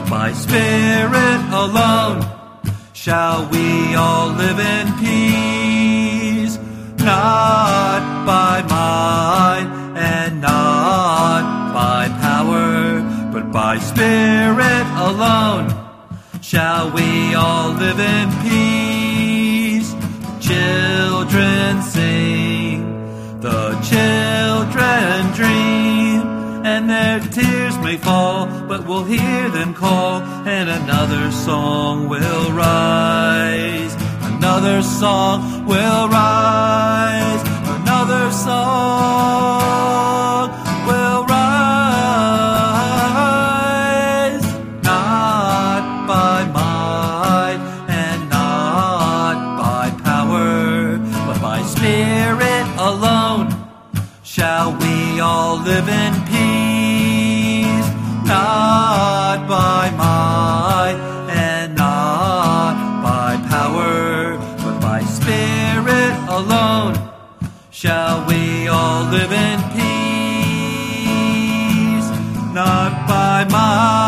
but by Spirit alone shall we all live in peace. Not by might and not by power, but by Spirit alone shall we all live in peace. Children sing, the children dream, and their tears may fall, but we'll hear them call, and another song will rise. Another song will rise. Another song will rise. Not by might and not by power, but by Spirit alone shall we all live in peace. Not by might and not by power, but by Spirit alone shall we all live in peace. Not by might